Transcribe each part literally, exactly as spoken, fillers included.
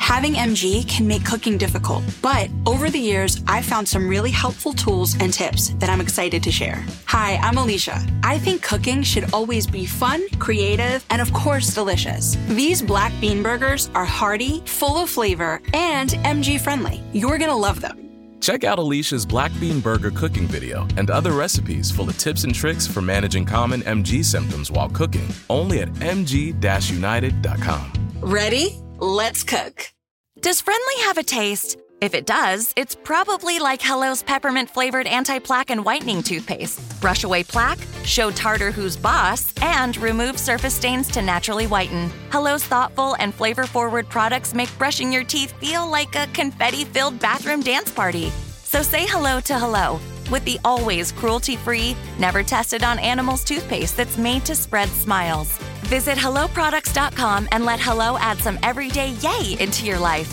Having M G can make cooking difficult, but over the years, I've found some really helpful tools and tips that I'm excited to share. Hi, I'm Alicia. I think cooking should always be fun, creative, and of course, delicious. These black bean burgers are hearty, full of flavor, and M G friendly. You're gonna love them. Check out Alicia's Black Bean Burger cooking video and other recipes full of tips and tricks for managing common M G symptoms while cooking, only at m g dash united dot com. Ready? Let's cook. Does Friendly have a taste? If it does, it's probably like Hello's peppermint-flavored anti-plaque and whitening toothpaste. Brush away plaque, show tartar who's boss, and remove surface stains to naturally whiten. Hello's thoughtful and flavor-forward products make brushing your teeth feel like a confetti-filled bathroom dance party. So say hello to Hello with the always cruelty-free, never tested on animals toothpaste that's made to spread smiles. Visit hello products dot com and let Hello add some everyday yay into your life.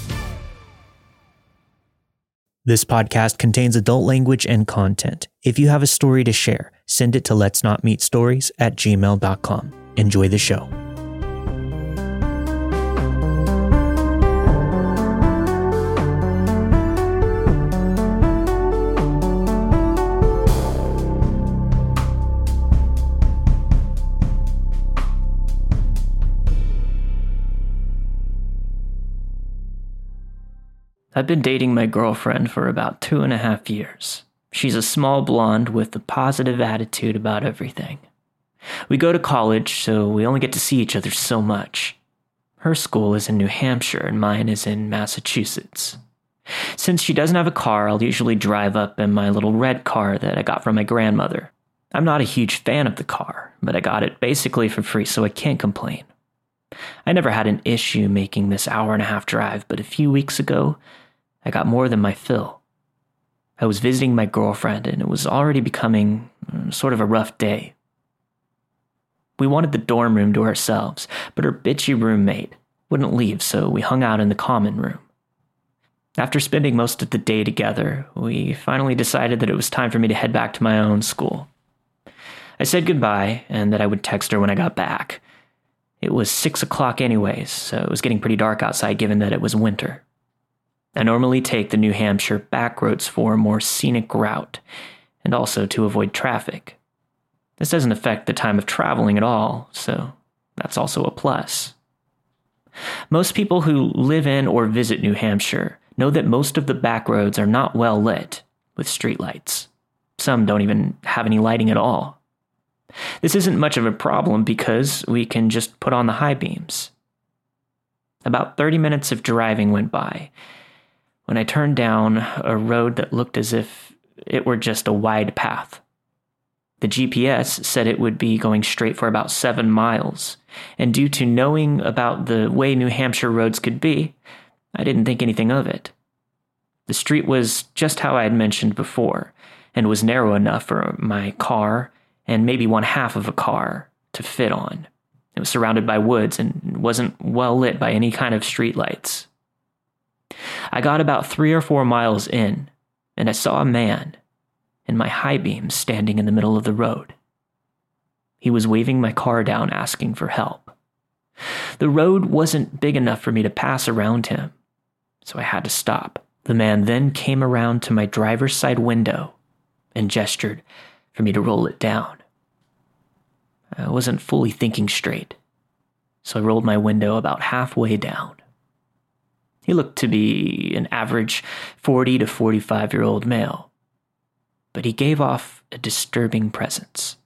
This podcast contains adult language and content. If you have a story to share, send it to let's not meet stories at gmail dot com. Enjoy the show. I've been dating my girlfriend for about two and a half years. She's a small blonde with a positive attitude about everything. We go to college, so we only get to see each other so much. Her school is in New Hampshire and mine is in Massachusetts. Since she doesn't have a car, I'll usually drive up in my little red car that I got from my grandmother. I'm not a huge fan of the car, but I got it basically for free, so I can't complain. I never had an issue making this hour and a half drive, but a few weeks ago, I got more than my fill. I was visiting my girlfriend, and it was already becoming sort of a rough day. We wanted the dorm room to ourselves, but her bitchy roommate wouldn't leave, so we hung out in the common room. After spending most of the day together, we finally decided that it was time for me to head back to my own school. I said goodbye, and that I would text her when I got back. It was six o'clock anyways, so it was getting pretty dark outside given that it was winter. I normally take the New Hampshire back roads for a more scenic route, and also to avoid traffic. This doesn't affect the time of traveling at all, so that's also a plus. Most people who live in or visit New Hampshire know that most of the back roads are not well lit, with streetlights. Some don't even have any lighting at all. This isn't much of a problem because we can just put on the high beams. About thirty minutes of driving went by, when I turned down a road that looked as if it were just a wide path. The G P S said it would be going straight for about seven miles, and due to knowing about the way New Hampshire roads could be, I didn't think anything of it. The street was just how I had mentioned before, and was narrow enough for my car and maybe one half of a car to fit on. It was surrounded by woods and wasn't well lit by any kind of streetlights. I got about three or four miles in, and I saw a man in my high beams standing in the middle of the road. He was waving my car down, asking for help. The road wasn't big enough for me to pass around him, so I had to stop. The man then came around to my driver's side window and gestured for me to roll it down. I wasn't fully thinking straight, so I rolled my window about halfway down. He looked to be an average forty to forty-five-year-old male, but he gave off a disturbing presence.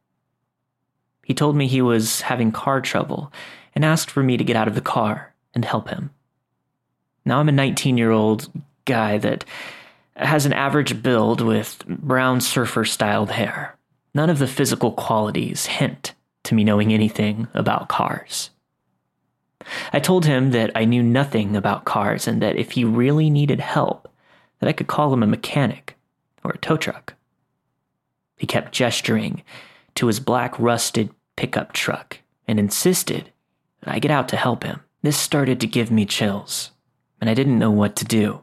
He told me he was having car trouble and asked for me to get out of the car and help him. Now I'm a nineteen-year-old guy that has an average build with brown surfer-styled hair. None of the physical qualities hint to me knowing anything about cars. I told him that I knew nothing about cars and that if he really needed help, that I could call him a mechanic or a tow truck. He kept gesturing to his black rusted pickup truck and insisted that I get out to help him. This started to give me chills, and I didn't know what to do.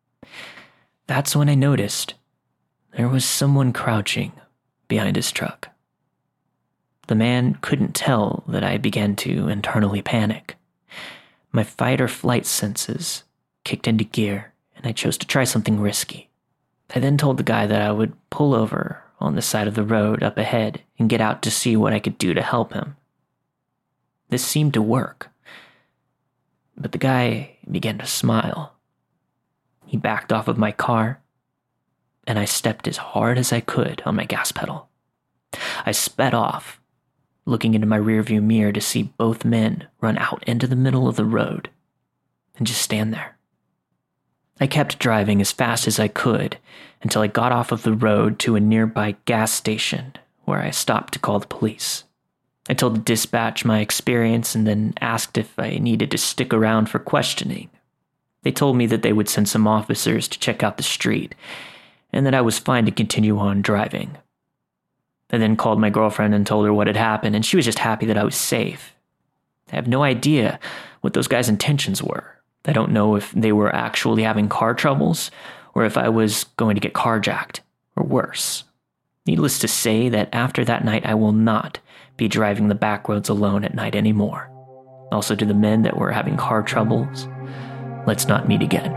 That's when I noticed there was someone crouching behind his truck. The man couldn't tell that I began to internally panic. My fight or flight senses kicked into gear, and I chose to try something risky. I then told the guy that I would pull over on the side of the road up ahead and get out to see what I could do to help him. This seemed to work, but the guy began to smile. He backed off of my car, and I stepped as hard as I could on my gas pedal. I sped off, looking into my rearview mirror to see both men run out into the middle of the road and just stand there. I kept driving as fast as I could until I got off of the road to a nearby gas station where I stopped to call the police. I told the dispatch my experience and then asked if I needed to stick around for questioning. They told me that they would send some officers to check out the street and that I was fine to continue on driving. I then called my girlfriend and told her what had happened, and she was just happy that I was safe. I have no idea what those guys' intentions were. I don't know if they were actually having car troubles or if I was going to get carjacked or worse. Needless to say that after that night, I will not be driving the back roads alone at night anymore. Also, to the men that were having car troubles, let's not meet again.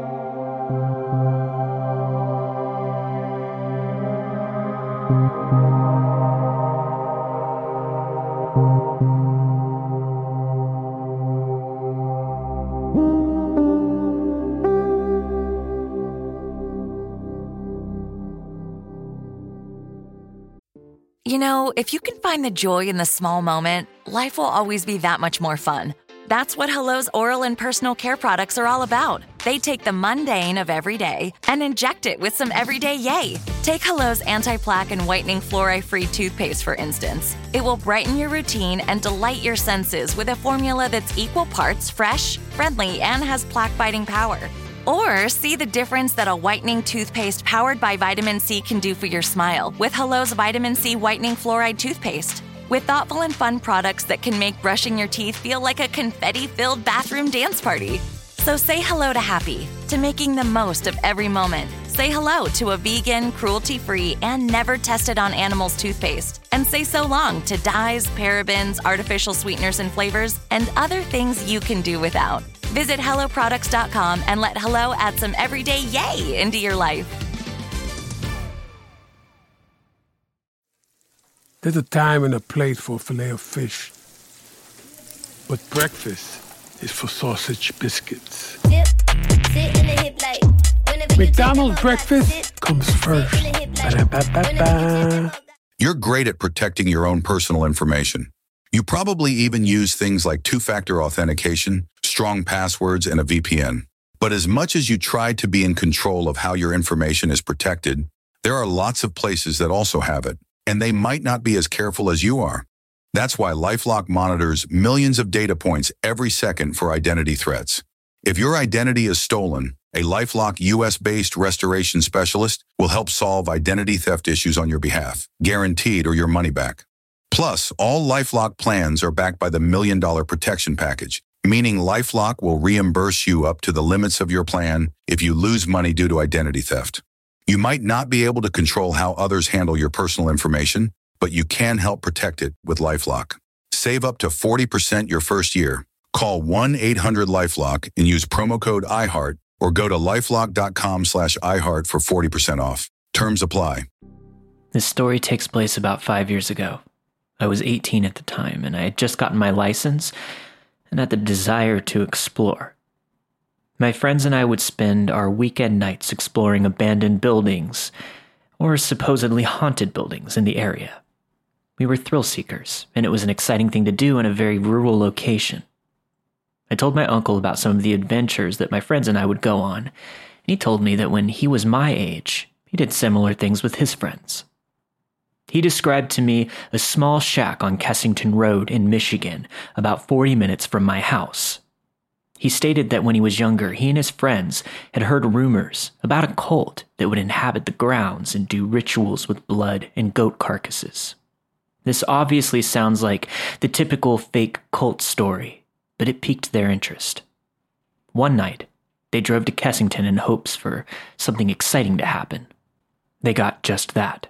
You know, if you can find the joy in the small moment, life will always be that much more fun. That's what Hello's oral and personal care products are all about. They take the mundane of every day and inject it with some everyday yay. Take Hello's anti-plaque and whitening fluoride-free toothpaste, for instance. It will brighten your routine and delight your senses with a formula that's equal parts fresh, friendly, and has plaque-fighting power. Or see the difference that a whitening toothpaste powered by vitamin C can do for your smile with Hello's Vitamin C Whitening Fluoride Toothpaste. With thoughtful and fun products that can make brushing your teeth feel like a confetti-filled bathroom dance party. So say hello to happy, to making the most of every moment. Say hello to a vegan, cruelty-free, and never tested on animals toothpaste. And say so long to dyes, parabens, artificial sweeteners and flavors, and other things you can do without. Visit hello products dot com and let Hello add some everyday yay into your life. There's a time and a place for filet of fish. But breakfast is for sausage biscuits. Dip, sit in the hip like, McDonald's breakfast comes first. Ba-da-ba-ba-ba. You're great at protecting your own personal information. You probably even use things like two-factor authentication, strong passwords, and a V P N. But as much as you try to be in control of how your information is protected, there are lots of places that also have it, and they might not be as careful as you are. That's why LifeLock monitors millions of data points every second for identity threats. If your identity is stolen, a LifeLock U S-based restoration specialist will help solve identity theft issues on your behalf, guaranteed or your money back. Plus, all LifeLock plans are backed by the Million Dollar Protection Package, meaning LifeLock will reimburse you up to the limits of your plan if you lose money due to identity theft. You might not be able to control how others handle your personal information, but you can help protect it with LifeLock. Save up to forty percent your first year. Call one eight hundred LifeLock and use promo code iHeart or go to lifelock.com slash iHeart for forty percent off. Terms apply. This story takes place about five years ago. I was eighteen at the time, and I had just gotten my license and had the desire to explore. My friends and I would spend our weekend nights exploring abandoned buildings or supposedly haunted buildings in the area. We were thrill seekers, and it was an exciting thing to do in a very rural location. I told my uncle about some of the adventures that my friends and I would go on, and he told me that when he was my age, he did similar things with his friends. He described to me a small shack on Kessington Road in Michigan, about forty minutes from my house. He stated that when he was younger, he and his friends had heard rumors about a cult that would inhabit the grounds and do rituals with blood and goat carcasses. This obviously sounds like the typical fake cult story, but it piqued their interest. One night, they drove to Kessington in hopes for something exciting to happen. They got just that.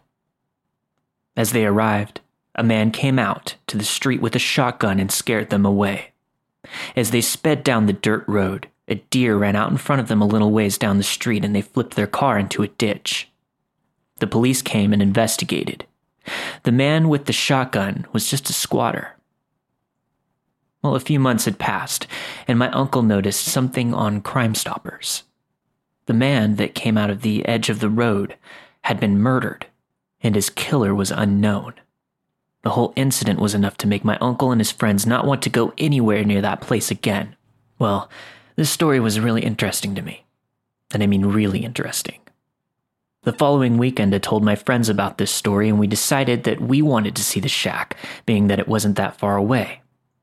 As they arrived, a man came out to the street with a shotgun and scared them away. As they sped down the dirt road, a deer ran out in front of them a little ways down the street and they flipped their car into a ditch. The police came and investigated. The man with the shotgun was just a squatter. Well, a few months had passed, and my uncle noticed something on Crime Stoppers. The man that came out of the edge of the road had been murdered, and his killer was unknown. The whole incident was enough to make my uncle and his friends not want to go anywhere near that place again. Well, this story was really interesting to me. And I mean really interesting. The following weekend I told my friends about this story and we decided that we wanted to see the shack, being that it wasn't that far away.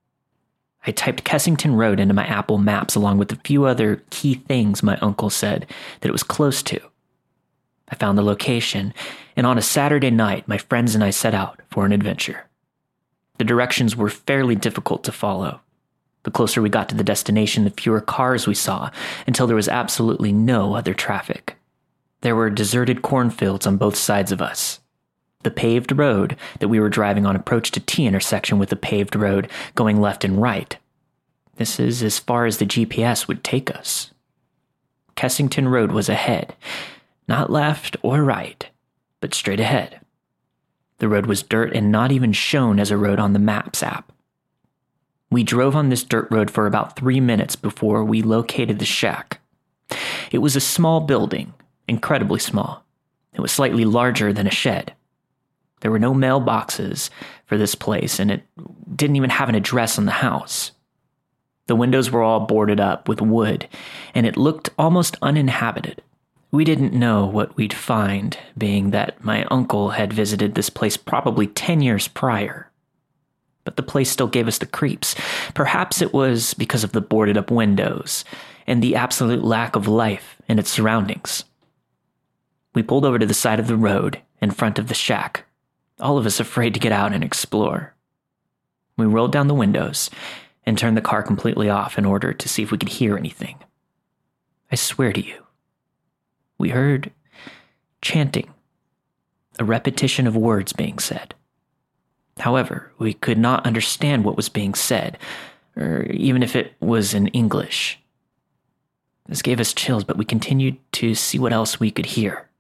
I typed Kessington Road into my Apple Maps along with a few other key things my uncle said that it was close to. I found the location, and on a Saturday night, my friends and I set out for an adventure. The directions were fairly difficult to follow. The closer we got to the destination, the fewer cars we saw, until there was absolutely no other traffic. There were deserted cornfields on both sides of us. The paved road that we were driving on approached a T-intersection with a paved road going left and right. This is as far as the G P S would take us. Kessington Road was ahead. Not left or right, but straight ahead. The road was dirt and not even shown as a road on the Maps app. We drove on this dirt road for about three minutes before we located the shack. It was a small building, incredibly small. It was slightly larger than a shed. There were no mailboxes for this place, and it didn't even have an address on the house. The windows were all boarded up with wood, and it looked almost uninhabited. We didn't know what we'd find, being that my uncle had visited this place probably ten years prior. But the place still gave us the creeps. Perhaps it was because of the boarded-up windows and the absolute lack of life in its surroundings. We pulled over to the side of the road in front of the shack, all of us afraid to get out and explore. We rolled down the windows and turned the car completely off in order to see if we could hear anything. I swear to you, we heard chanting, a repetition of words being said. However, we could not understand what was being said, or even if it was in English. This gave us chills, but we continued to see what else we could hear.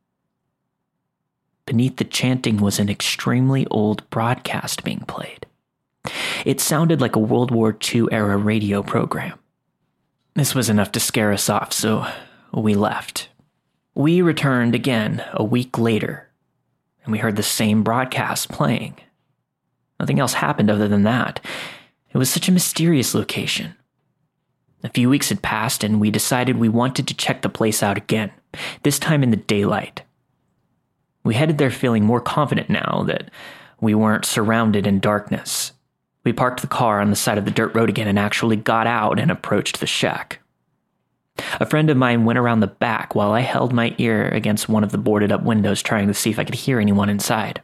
Beneath the chanting was an extremely old broadcast being played. It sounded like a World War Two era radio program. This was enough to scare us off, so we left. We returned again a week later, and we heard the same broadcast playing. Nothing else happened other than that. It was such a mysterious location. A few weeks had passed, and we decided we wanted to check the place out again, this time in the daylight. We headed there feeling more confident now that we weren't surrounded in darkness. We parked the car on the side of the dirt road again and actually got out and approached the shack. A friend of mine went around the back while I held my ear against one of the boarded-up windows trying to see if I could hear anyone inside.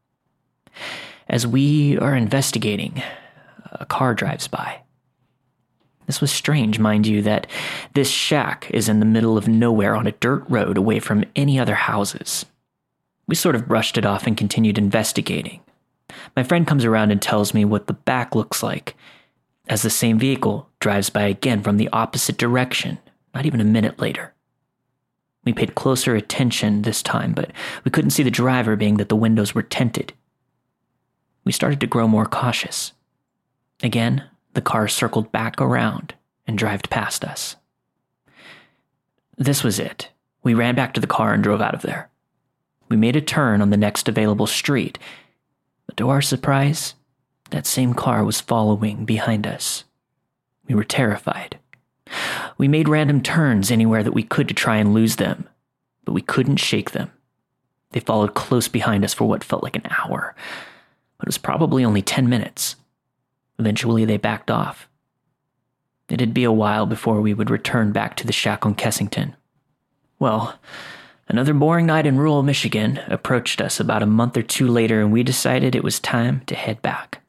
As we are investigating, a car drives by. This was strange, mind you, that this shack is in the middle of nowhere on a dirt road away from any other houses. We sort of brushed it off and continued investigating. My friend comes around and tells me what the back looks like, as the same vehicle drives by again from the opposite direction, not even a minute later. We paid closer attention this time, but we couldn't see the driver, being that the windows were tinted. We started to grow more cautious. Again, the car circled back around and drove past us. This was it. We ran back to the car and drove out of there. We made a turn on the next available street, but to our surprise, that same car was following behind us. We were terrified. We made random turns anywhere that we could to try and lose them, but we couldn't shake them. They followed close behind us for what felt like an hour, but it was probably only ten minutes. Eventually, they backed off. It'd be a while before we would return back to the shack on Kessington. Well, another boring night in rural Michigan approached us about a month or two later, and we decided it was time to head back.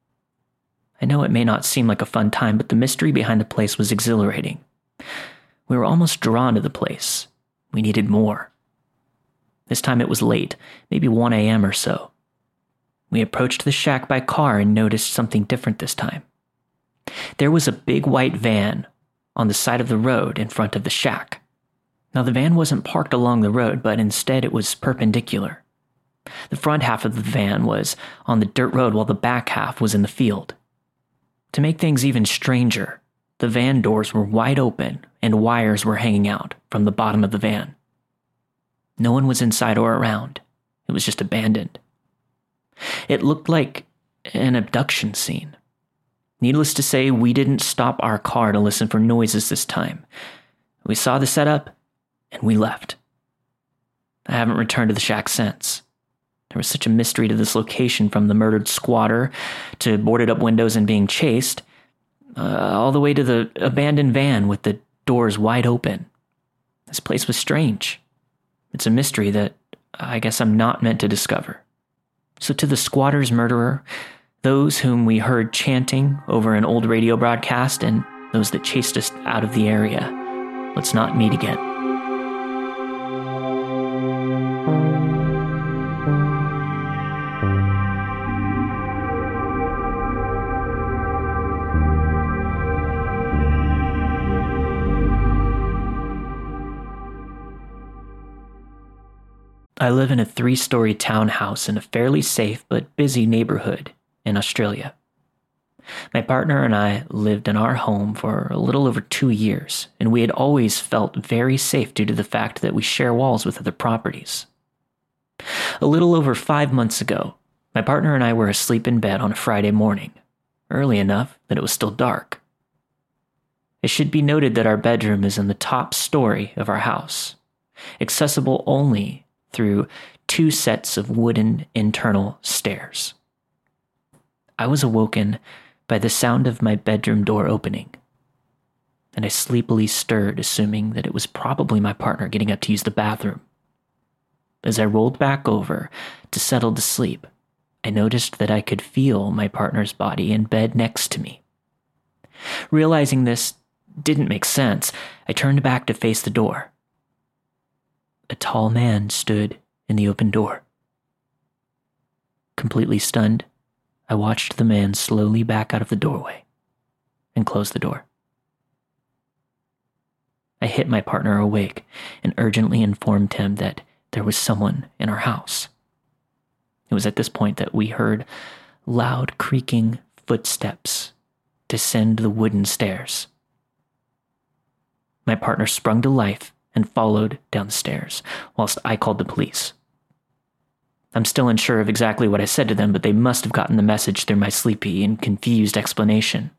I know it may not seem like a fun time, but the mystery behind the place was exhilarating. We were almost drawn to the place. We needed more. This time it was late, maybe one a.m. or so. We approached the shack by car and noticed something different this time. There was a big white van on the side of the road in front of the shack. Now, the van wasn't parked along the road, but instead it was perpendicular. The front half of the van was on the dirt road while the back half was in the field. To make things even stranger, the van doors were wide open and wires were hanging out from the bottom of the van. No one was inside or around. It was just abandoned. It looked like an abduction scene. Needless to say, we didn't stop our car to listen for noises this time. We saw the setup, and we left. I haven't returned to the shack since. There was such a mystery to this location, from the murdered squatter to boarded up windows and being chased, uh, all the way to the abandoned van with the doors wide open. This place was strange. It's a mystery that I guess I'm not meant to discover. So to the squatter's murderer, those whom we heard chanting over an old radio broadcast, and those that chased us out of the area, let's not meet again. I live in a three-story townhouse in a fairly safe but busy neighborhood in Australia. My partner and I lived in our home for a little over two years, and we had always felt very safe due to the fact that we share walls with other properties. A little over five months ago, my partner and I were asleep in bed on a Friday morning, early enough that it was still dark. It should be noted that our bedroom is in the top story of our house, accessible only through two sets of wooden internal stairs. I was awoken by the sound of my bedroom door opening, and I sleepily stirred, assuming that it was probably my partner getting up to use the bathroom. As I rolled back over to settle to sleep, I noticed that I could feel my partner's body in bed next to me. Realizing this didn't make sense, I turned back to face the door. A tall man stood in the open door. Completely stunned, I watched the man slowly back out of the doorway and close the door. I hit my partner awake and urgently informed him that there was someone in our house. It was at this point that we heard loud creaking footsteps descend the wooden stairs. My partner sprung to life and followed down the stairs, whilst I called the police. I'm still unsure of exactly what I said to them, but they must have gotten the message through my sleepy and confused explanation.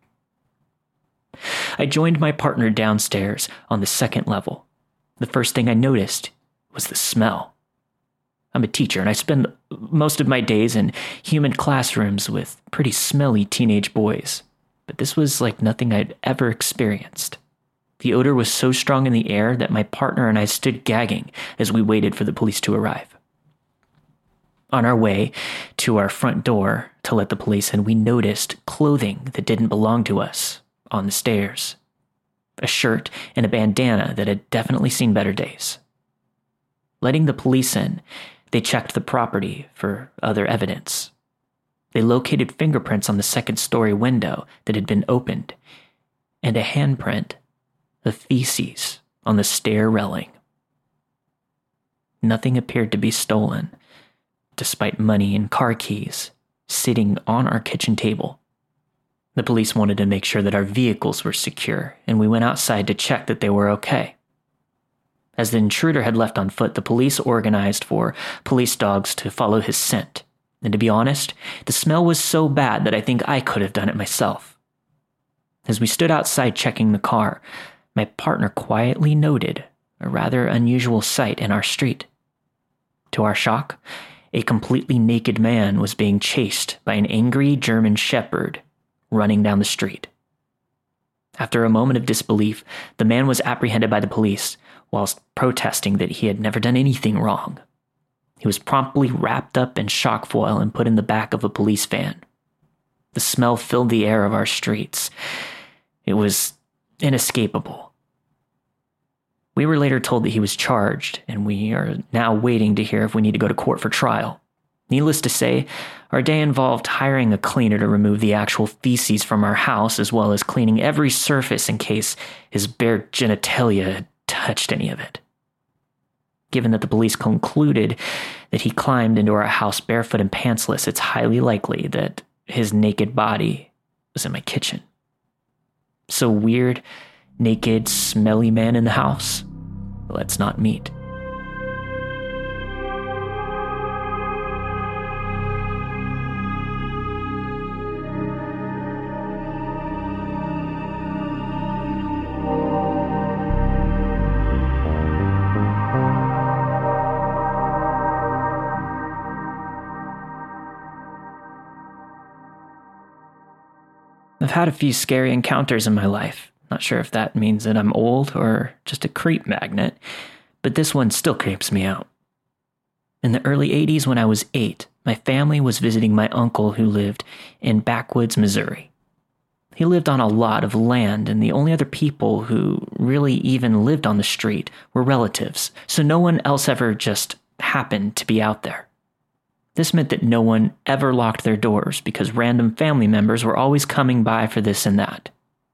I joined my partner downstairs on the second level. The first thing I noticed was the smell. I'm a teacher, and I spend most of my days in human classrooms with pretty smelly teenage boys, but this was like nothing I'd ever experienced. The odor was so strong in the air that my partner and I stood gagging as we waited for the police to arrive. On our way to our front door to let the police in, we noticed clothing that didn't belong to us on the stairs. A shirt and a bandana that had definitely seen better days. Letting the police in, they checked the property for other evidence. They located fingerprints on the second-story window that had been opened, and a handprint of feces on the stair railing. Nothing appeared to be stolen, despite money and car keys sitting on our kitchen table. The police wanted to make sure that our vehicles were secure, and we went outside to check that they were okay. As the intruder had left on foot, the police organized for police dogs to follow his scent. And to be honest, the smell was so bad that I think I could have done it myself. As we stood outside checking the car, my partner quietly noted a rather unusual sight in our street. To our shock, a completely naked man was being chased by an angry German shepherd running down the street. After a moment of disbelief, the man was apprehended by the police whilst protesting that he had never done anything wrong. He was promptly wrapped up in shock foil and put in the back of a police van. The smell filled the air of our streets. It was inescapable. We were later told that he was charged, and we are now waiting to hear if we need to go to court for trial. Needless to say, our day involved hiring a cleaner to remove the actual feces from our house, as well as cleaning every surface in case his bare genitalia had touched any of it. Given that the police concluded that he climbed into our house barefoot and pantsless, it's highly likely that his naked body was in my kitchen. So weird, naked, smelly man in the house? Let's not meet. I've had a few scary encounters in my life. Not sure if that means that I'm old or just a creep magnet, but this one still creeps me out. In the early eighties, when I was eight, my family was visiting my uncle who lived in backwoods, Missouri. He lived on a lot of land, and the only other people who really even lived on the street were relatives, so no one else ever just happened to be out there. This meant that no one ever locked their doors because random family members were always coming by for this and that.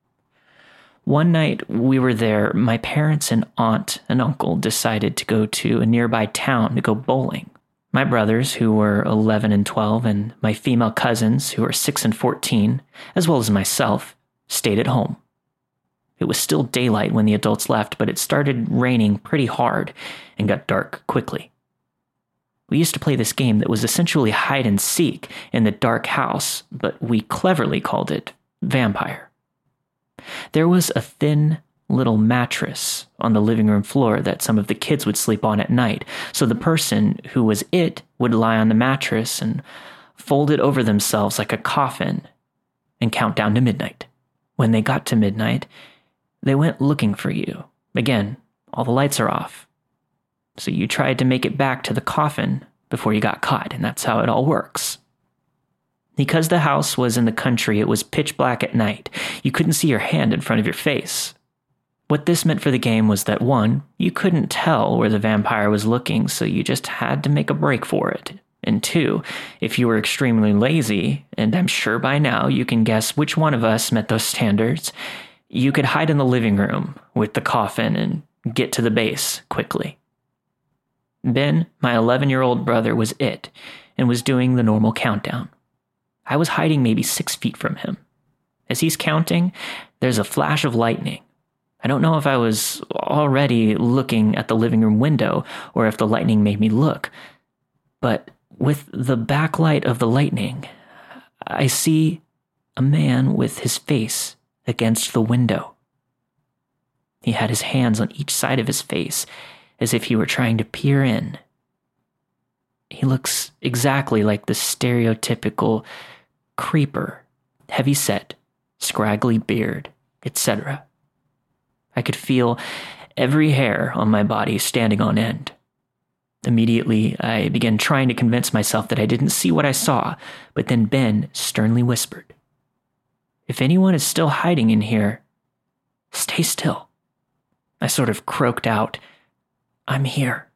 One night we were there, my parents and aunt and uncle decided to go to a nearby town to go bowling. My brothers, who were eleven and twelve, and my female cousins, who were six and fourteen, as well as myself, stayed at home. It was still daylight when the adults left, but it started raining pretty hard and got dark quickly. We used to play this game that was essentially hide and seek in the dark house, but we cleverly called it Vampire. There was a thin little mattress on the living room floor that some of the kids would sleep on at night, so the person who was it would lie on the mattress and fold it over themselves like a coffin and count down to midnight. When they got to midnight, they went looking for you. Again, all the lights are off. So you tried to make it back to the coffin before you got caught, and that's how it all works. Because the house was in the country, it was pitch black at night. You couldn't see your hand in front of your face. What this meant for the game was that, one, you couldn't tell where the vampire was looking, so you just had to make a break for it. And two, if you were extremely lazy, and I'm sure by now you can guess which one of us met those standards, you could hide in the living room with the coffin and get to the base quickly. Ben, my eleven-year-old brother, was it, and was doing the normal countdown. I was hiding maybe six feet from him. As he's counting, there's a flash of lightning. I don't know if I was already looking at the living room window or if the lightning made me look, but with the backlight of the lightning, I see a man with his face against the window. He had his hands on each side of his face, as if he were trying to peer in. He looks exactly like the stereotypical creeper, heavy-set, scraggly beard, et cetera. I could feel every hair on my body standing on end. Immediately, I began trying to convince myself that I didn't see what I saw, but then Ben sternly whispered, "If anyone is still hiding in here, stay still." I sort of croaked out, "I'm here."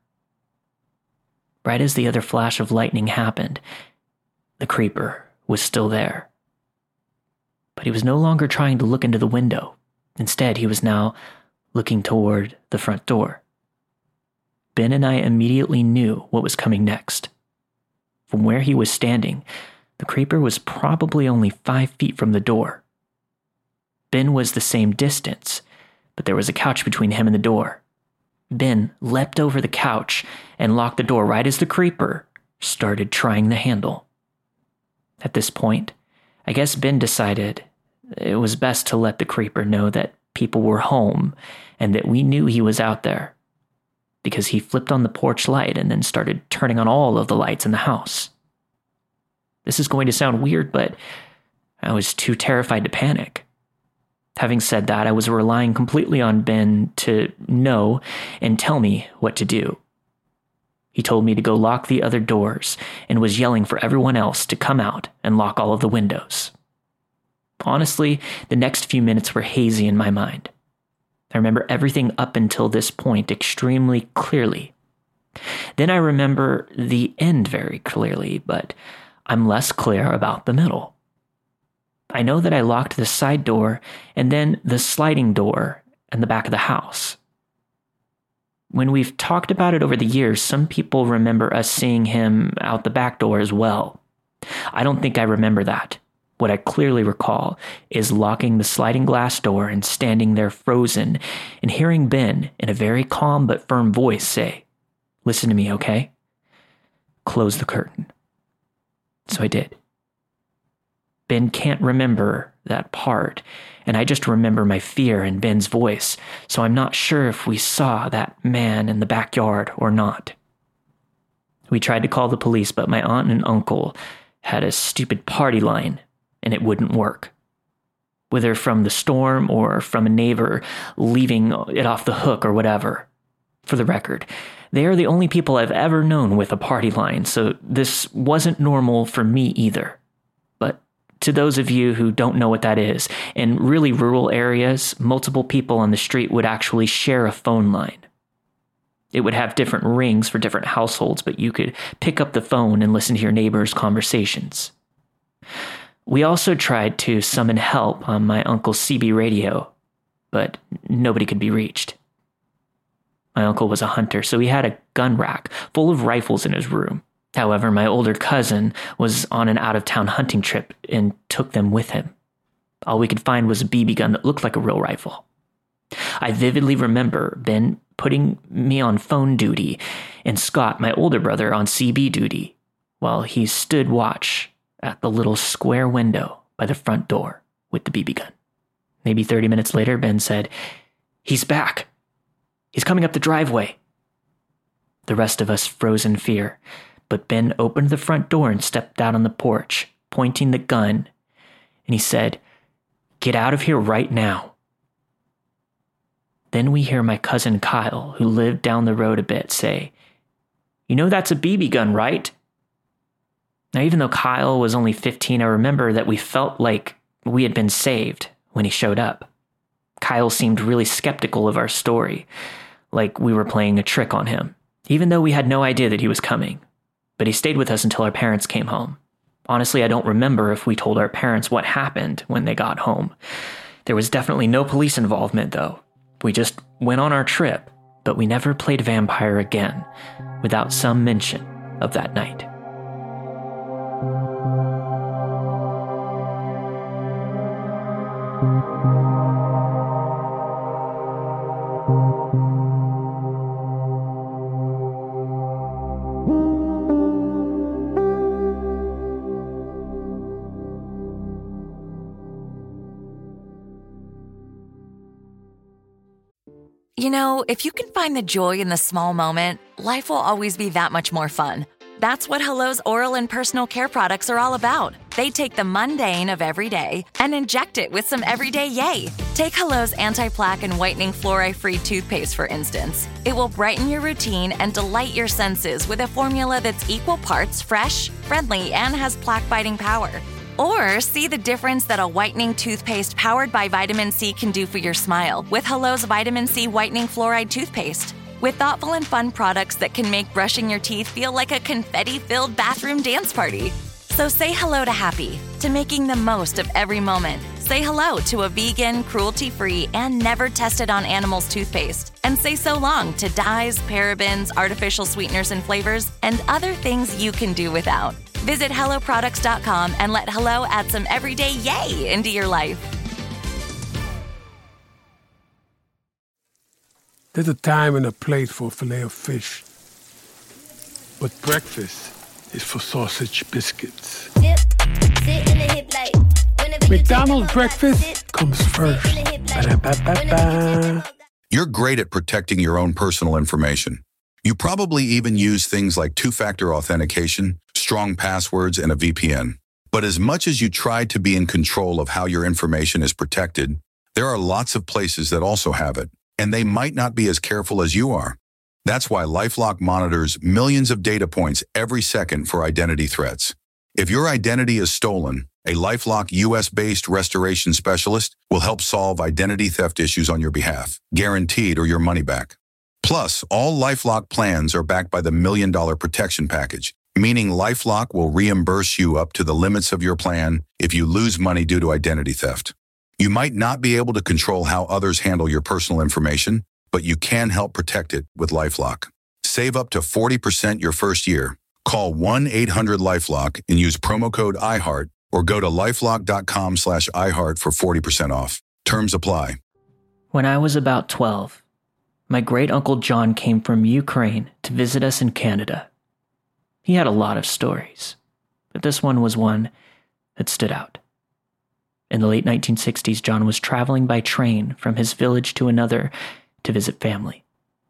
Right as the other flash of lightning happened, the creeper was still there. But he was no longer trying to look into the window. Instead, he was now looking toward the front door. Ben and I immediately knew what was coming next. From where he was standing, the creeper was probably only five feet from the door. Ben was the same distance, but there was a couch between him and the door. Ben leapt over the couch and locked the door right as the creeper started trying the handle. At this point, I guess Ben decided it was best to let the creeper know that people were home and that we knew he was out there, because he flipped on the porch light and then started turning on all of the lights in the house. This is going to sound weird, but I was too terrified to panic. Having said that, I was relying completely on Ben to know and tell me what to do. He told me to go lock the other doors and was yelling for everyone else to come out and lock all of the windows. Honestly, the next few minutes were hazy in my mind. I remember everything up until this point extremely clearly. Then I remember the end very clearly, but I'm less clear about the middle. I know that I locked the side door and then the sliding door and the back of the house. When we've talked about it over the years, some people remember us seeing him out the back door as well. I don't think I remember that. What I clearly recall is locking the sliding glass door and standing there frozen and hearing Ben in a very calm but firm voice say, "Listen to me, okay? Close the curtain." So I did. Ben can't remember that part, and I just remember my fear in Ben's voice, so I'm not sure if we saw that man in the backyard or not. We tried to call the police, but my aunt and uncle had a stupid party line, and it wouldn't work. Whether from the storm or from a neighbor leaving it off the hook or whatever. For the record, they are the only people I've ever known with a party line, so this wasn't normal for me either. But to those of you who don't know what that is, in really rural areas, multiple people on the street would actually share a phone line. It would have different rings for different households, but you could pick up the phone and listen to your neighbors' conversations. We also tried to summon help on my uncle's C B radio, but nobody could be reached. My uncle was a hunter, so he had a gun rack full of rifles in his room. However, my older cousin was on an out-of-town hunting trip and took them with him. All we could find was a B B gun that looked like a real rifle. I vividly remember Ben putting me on phone duty and Scott, my older brother, on C B duty, while he stood watch at the little square window by the front door with the B B gun. Maybe thirty minutes later, Ben said, "He's back. He's coming up the driveway." The rest of us froze in fear, but Ben opened the front door and stepped out on the porch, pointing the gun, and he said, "Get out of here right now." Then we hear my cousin Kyle, who lived down the road a bit, say, "You know that's a B B gun, right?" Now, even though Kyle was only fifteen, I remember that we felt like we had been saved when he showed up. Kyle seemed really skeptical of our story, like we were playing a trick on him, even though we had no idea that he was coming. But he stayed with us until our parents came home. Honestly, I don't remember if we told our parents what happened when they got home. There was definitely no police involvement, though. We just went on our trip, but we never played vampire again without some mention of that night. You know, if you can find the joy in the small moment, life will always be that much more fun. That's what Hello's oral and personal care products are all about. They take the mundane of every day and inject it with some everyday yay. Take Hello's anti-plaque and whitening fluoride-free toothpaste, for instance. It will brighten your routine and delight your senses with a formula that's equal parts fresh, friendly, and has plaque-biting power. Or see the difference that a whitening toothpaste powered by vitamin C can do for your smile with Hello's Vitamin C Whitening Fluoride Toothpaste. With thoughtful and fun products that can make brushing your teeth feel like a confetti-filled bathroom dance party. So say hello to happy, to making the most of every moment. Say hello to a vegan, cruelty-free, and never tested on animals toothpaste. And say so long to dyes, parabens, artificial sweeteners and flavors, and other things you can do without. Visit hello products dot com and let Hello add some everyday yay into your life. There's a time and a place for filet of fish. But breakfast is for sausage biscuits. Dip, sit in the hip like, McDonald's breakfast comes first. Ba-da-ba-ba-ba. You're great at protecting your own personal information. You probably even use things like two-factor authentication, strong passwords, and a V P N. But as much as you try to be in control of how your information is protected, there are lots of places that also have it, and they might not be as careful as you are. That's why LifeLock monitors millions of data points every second for identity threats. If your identity is stolen, a LifeLock U S-based restoration specialist will help solve identity theft issues on your behalf, guaranteed or your money back. Plus, all LifeLock plans are backed by the Million Dollar Protection Package, meaning LifeLock will reimburse you up to the limits of your plan if you lose money due to identity theft. You might not be able to control how others handle your personal information, but you can help protect it with LifeLock. Save up to forty percent your first year. Call one eight hundred LifeLock and use promo code iHeart or go to lifelock.com slash iHeart for forty percent off. Terms apply. When I was about twelve, my great-uncle John came from Ukraine to visit us in Canada. He had a lot of stories, but this one was one that stood out. In the late nineteen sixties, John was traveling by train from his village to another to visit family.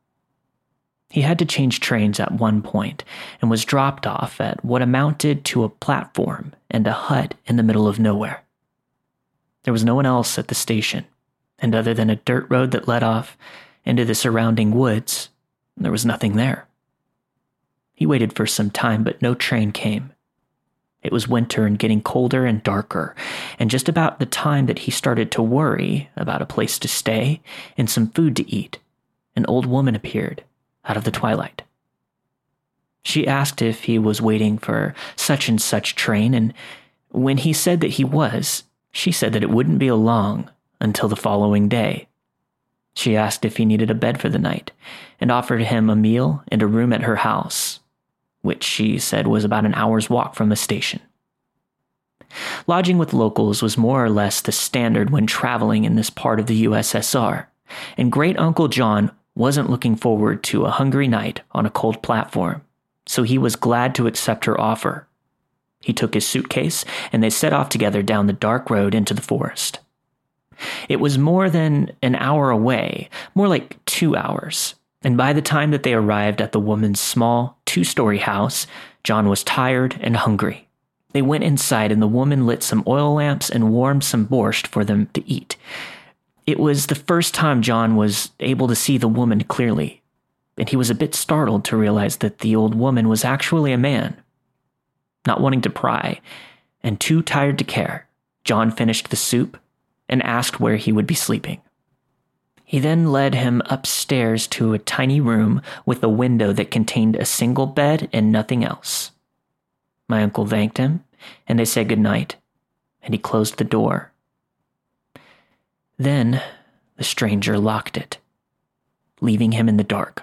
He had to change trains at one point and was dropped off at what amounted to a platform and a hut in the middle of nowhere. There was no one else at the station, and other than a dirt road that led off into the surrounding woods, there was nothing there. He waited for some time, but no train came. It was winter and getting colder and darker, and just about the time that he started to worry about a place to stay and some food to eat, an old woman appeared out of the twilight. She asked if he was waiting for such and such train, and when he said that he was, she said that it wouldn't be long until the following day. She asked if he needed a bed for the night, and offered him a meal and a room at her house, which she said was about an hour's walk from the station. Lodging with locals was more or less the standard when traveling in this part of the U S S R, and Great-Uncle John wasn't looking forward to a hungry night on a cold platform, so he was glad to accept her offer. He took his suitcase, and they set off together down the dark road into the forest. It was more than an hour away, more like two hours, and by the time that they arrived at the woman's small, two-story house, John was tired and hungry. They went inside, and the woman lit some oil lamps and warmed some borscht for them to eat. It was the first time John was able to see the woman clearly, and he was a bit startled to realize that the old woman was actually a man. Not wanting to pry, and too tired to care, John finished the soup and asked where he would be sleeping. He then led him upstairs to a tiny room with a window that contained a single bed and nothing else. My uncle thanked him, and they said goodnight, and he closed the door. Then the stranger locked it, leaving him in the dark.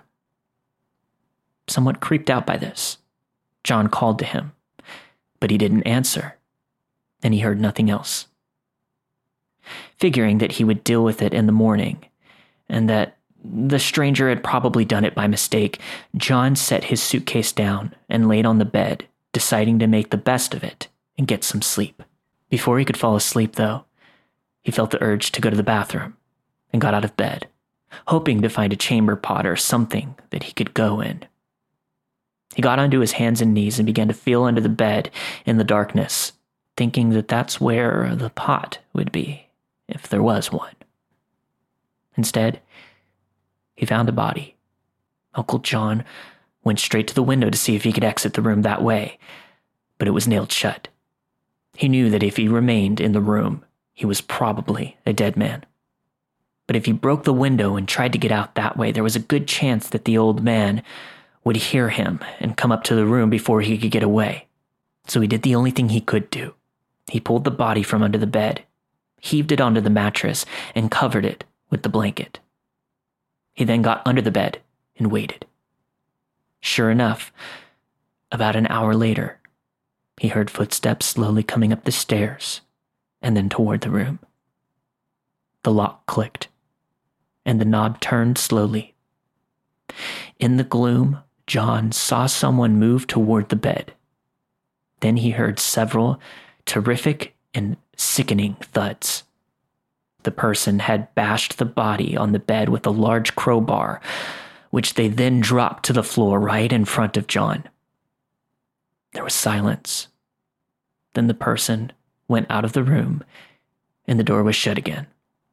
Somewhat creeped out by this, John called to him, but he didn't answer, and he heard nothing else. Figuring that he would deal with it in the morning, and that the stranger had probably done it by mistake, John set his suitcase down and laid on the bed, deciding to make the best of it and get some sleep. Before he could fall asleep, though, he felt the urge to go to the bathroom and got out of bed, hoping to find a chamber pot or something that he could go in. He got onto his hands and knees and began to feel under the bed in the darkness, thinking that that's where the pot would be, if there was one. Instead, he found a body. Uncle John went straight to the window to see if he could exit the room that way, but it was nailed shut. He knew that if he remained in the room, he was probably a dead man. But if he broke the window and tried to get out that way, there was a good chance that the old man would hear him and come up to the room before he could get away. So he did the only thing he could do. He pulled the body from under the bed, heaved it onto the mattress, and covered it with the blanket. He then got under the bed and waited. Sure enough, about an hour later, he heard footsteps slowly coming up the stairs and then toward the room. The lock clicked, and the knob turned slowly. In the gloom, John saw someone move toward the bed. Then he heard several terrific and sickening thuds. The person had bashed the body on the bed with a large crowbar, which they then dropped to the floor right in front of John. There was silence. Then the person went out of the room, and the door was shut again.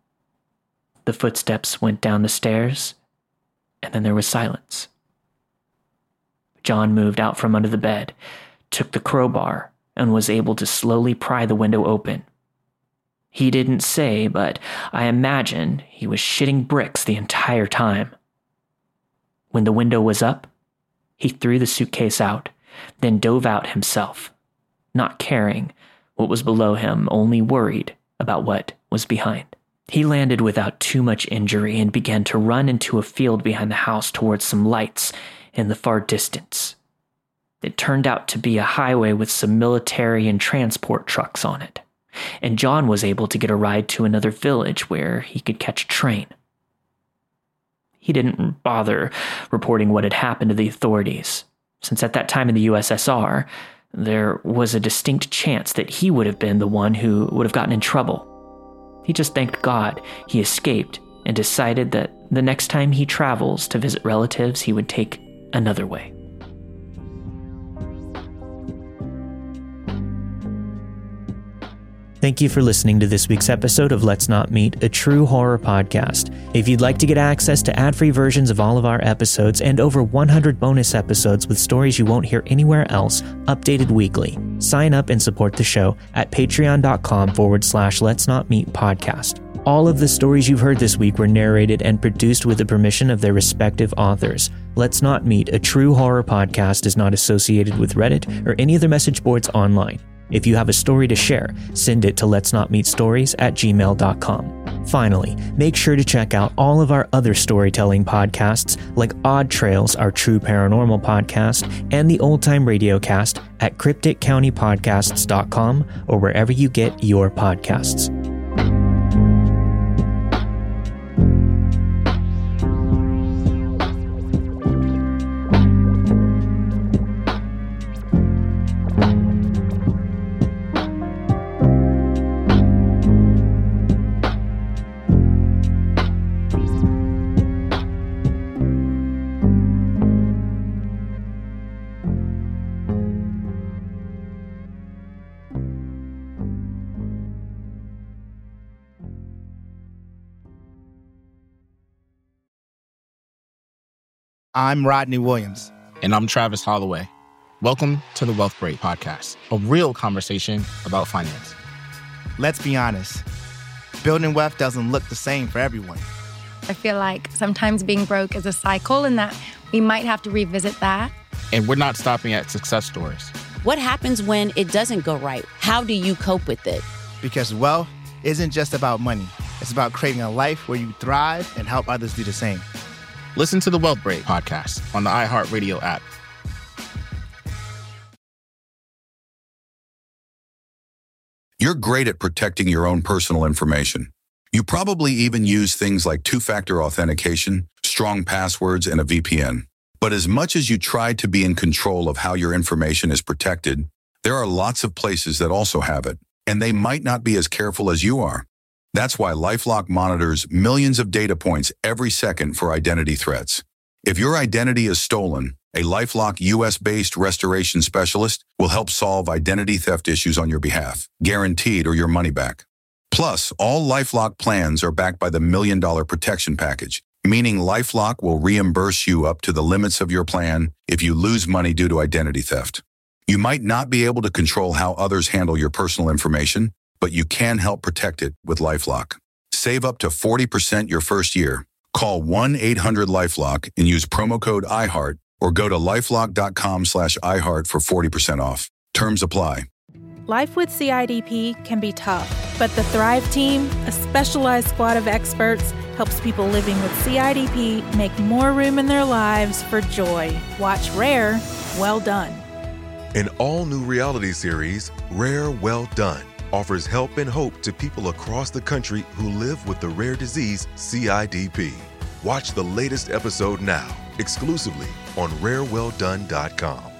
The footsteps went down the stairs, and then there was silence. John moved out from under the bed, took the crowbar, and was able to slowly pry the window open. He didn't say, but I imagine he was shitting bricks the entire time. When the window was up, he threw the suitcase out, then dove out himself, not caring what was below him, only worried about what was behind. He landed without too much injury and began to run into a field behind the house towards some lights in the far distance. It turned out to be a highway with some military and transport trucks on it, and John was able to get a ride to another village where he could catch a train. He didn't bother reporting what had happened to the authorities, since at that time in the U S S R, there was a distinct chance that he would have been the one who would have gotten in trouble. He just thanked God he escaped and decided that the next time he travels to visit relatives, he would take another way. Thank you for listening to this week's episode of Let's Not Meet, a true horror podcast. If you'd like to get access to ad-free versions of all of our episodes and over one hundred bonus episodes with stories you won't hear anywhere else, updated weekly, sign up and support the show at patreon.com forward slash Let's Not Meet podcast. All of the stories you've heard this week were narrated and produced with the permission of their respective authors. Let's Not Meet, a true horror podcast is not associated with Reddit or any other message boards online. If you have a story to share, send it to lets not meet stories at gmail dot com. Finally, make sure to check out all of our other storytelling podcasts like Odd Trails, our true paranormal podcast, and the Old Time Radio Cast at cryptic county podcasts dot com or wherever you get your podcasts. I'm Rodney Williams. And I'm Travis Holloway. Welcome to the Wealth Break Podcast, a real conversation about finance. Let's be honest, building wealth doesn't look the same for everyone. I feel like sometimes being broke is a cycle and that we might have to revisit that. And we're not stopping at success stories. What happens when it doesn't go right? How do you cope with it? Because wealth isn't just about money. It's about creating a life where you thrive and help others do the same. Listen to the Wealth Break Podcast on the iHeartRadio app. You're great at protecting your own personal information. You probably even use things like two-factor authentication, strong passwords, and a V P N. But as much as you try to be in control of how your information is protected, there are lots of places that also have it, and they might not be as careful as you are. That's why LifeLock monitors millions of data points every second for identity threats. If your identity is stolen, a LifeLock U S-based restoration specialist will help solve identity theft issues on your behalf, guaranteed or your money back. Plus, all LifeLock plans are backed by the Million Dollar Protection Package, meaning LifeLock will reimburse you up to the limits of your plan if you lose money due to identity theft. You might not be able to control how others handle your personal information, but you can help protect it with LifeLock. Save up to forty percent your first year. Call one eight hundred LifeLock and use promo code iHeart or go to lifelock.com slash iHeart for forty percent off. Terms apply. Life with C I D P can be tough, but the Thrive Team, a specialized squad of experts, helps people living with C I D P make more room in their lives for joy. Watch Rare, Well Done. An all-new reality series, Rare, Well Done, offers help and hope to people across the country who live with the rare disease C I D P. Watch the latest episode now, exclusively on rare well done dot com.